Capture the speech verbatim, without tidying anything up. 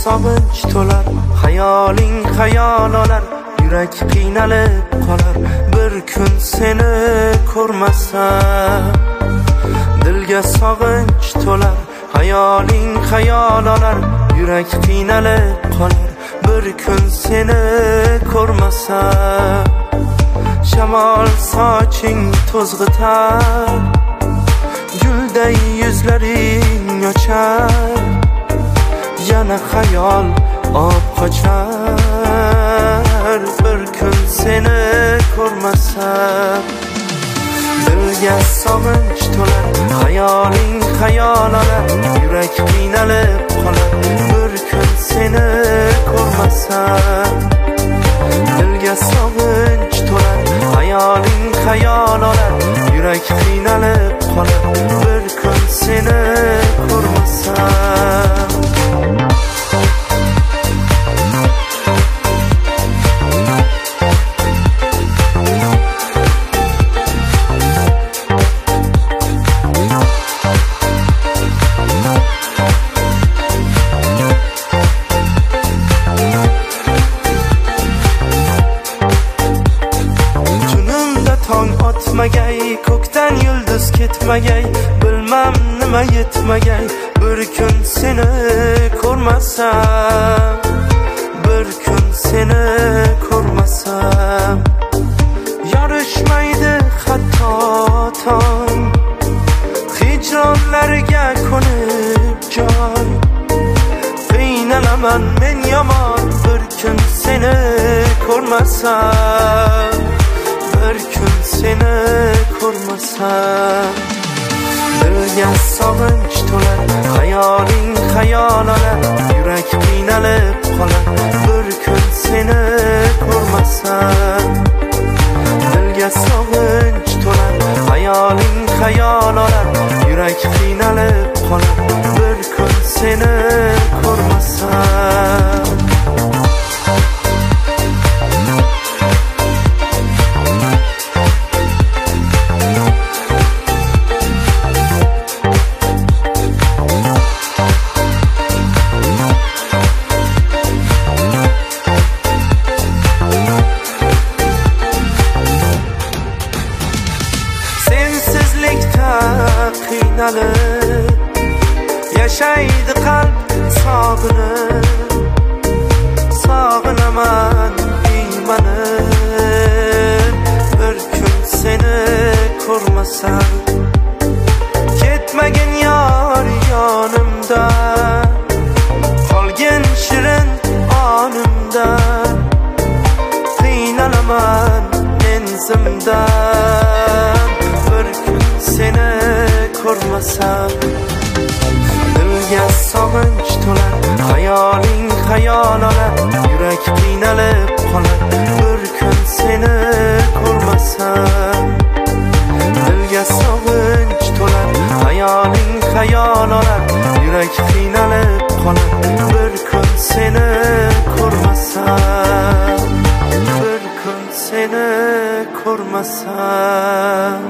sog'inch to'lar, hayoling xayol olar, yurak qiynalib qolar. Bir kun seni ko'rmasam, dilga sog'inch to'lar, hayoling xayol olar, yurak qiynalib qolar. Bir kun seni ko'rmasam, shamol soching to'zg'itar, gulday yuzlaring ochar, yana xayol ob qochar. Bir kun seni ko'rmasam, dilga sog'inch to'lar, hayoling xayol olar, yurak qiynalib qolar. Bir kun seni ko'rmasam, dilga sog'inch to'lar, hayoling xayol olar, yurak qiynalib qolar. Bir kun seni ko'rmasam. Ko'kdan yulduz ketmagay, bilmam nima yetmagay. Bir kun seni ko'rmasam, bir kun seni ko'rmasam, yorishmaydi hatto tong, hijronlarga ko'nib jon. Qiynalaman men yomon, bir kun seni ko'rmasam, bir kun seni ko'rmasam. Dilga sog'inch to'lar, hayoling xayol olar, yurak qiynalib qolar. Bir kun seni ko'rmasam, dilga sog'inch to'lar, hayoling xayol olar, yurak qiynalib qolar. Bir kun seni ko'rmasam. Qiynalib yashaydi qalb sog'inib, sog'inaman iymanib. Bir kun seni ko'rmasam, ketmagin yor yonimda, qolgin shirin onimda. Qiynalaman men zimdan, bir kun seni ko'rmasam. Dilga sog'inch to'lar, hayoling xayol olar, yurak qiynalib qolar. Bir kun seni ko'rmasam, dilga sog'inch to'lar, hayoling xayol olar, yurak qiynalib qolar. Bir kun seni ko'rmasam, bir kun seni ko'rmasam.